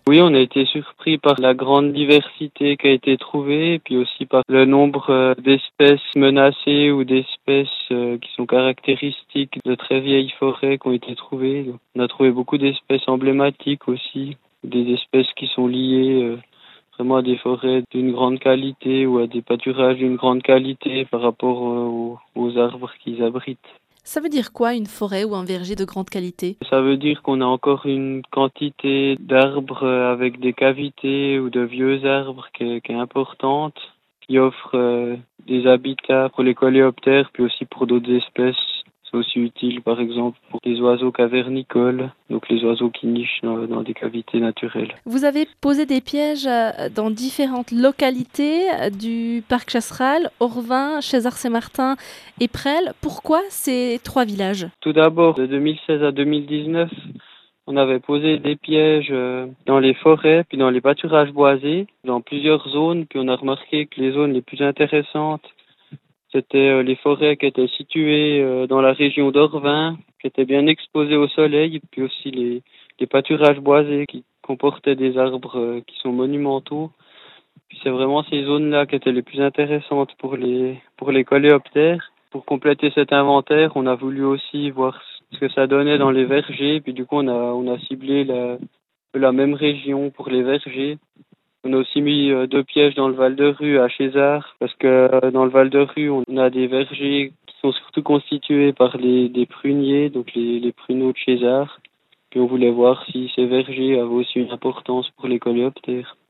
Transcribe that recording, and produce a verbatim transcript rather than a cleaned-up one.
Oui, on a été surpris par la grande diversité qui a été trouvée, et puis aussi par le nombre euh, d'espèces menacées ou d'espèces euh, qui sont caractéristiques de très vieilles forêts qui ont été trouvées. Donc, on a trouvé beaucoup d'espèces emblématiques aussi, des espèces qui sont liées euh, vraiment à des forêts d'une grande qualité ou à des pâturages d'une grande qualité par rapport euh, aux, aux arbres qu'ils abritent. Ça veut dire quoi une forêt ou un verger de grande qualité? Ça veut dire qu'on a encore une quantité d'arbres euh, avec des cavités ou de vieux arbres qui est, qui est importante, qui offre euh, des habitats pour les coléoptères, puis aussi pour d'autres espèces. C'est aussi utile, par exemple, pour les oiseaux cavernicoles, donc les oiseaux qui nichent dans, dans des cavités naturelles. Vous avez posé des pièges euh, dans différentes localités euh, du parc Chasseral, Orvin, Chézard-Saint-Martin et Presles. Pourquoi ces trois villages? Tout d'abord, de deux mille seize à deux mille dix-neuf, on avait posé des pièges euh, dans les forêts, puis dans les pâturages boisés, dans plusieurs zones, puis on a remarqué que les zones les plus intéressantes, c'était euh, les forêts qui étaient situées euh, dans la région d'Orvin, qui étaient bien exposées au soleil, puis aussi les, les pâturages boisés qui comportaient des arbres euh, qui sont monumentaux. Puis c'est vraiment ces zones-là qui étaient les plus intéressantes pour les pour les coléoptères. Pour compléter cet inventaire, on a voulu aussi voir ce que ça donnait dans les vergers, puis du coup on a on a ciblé la la même région pour les vergers. On a aussi mis euh, deux pièges dans le Val de Rue à Chézard, parce que euh, dans le Val de Rue, on a des vergers qui sont surtout constitués par les des pruniers, donc les, les pruneaux de Chézard. Puis on voulait voir si ces vergers avaient aussi une importance pour les coléoptères.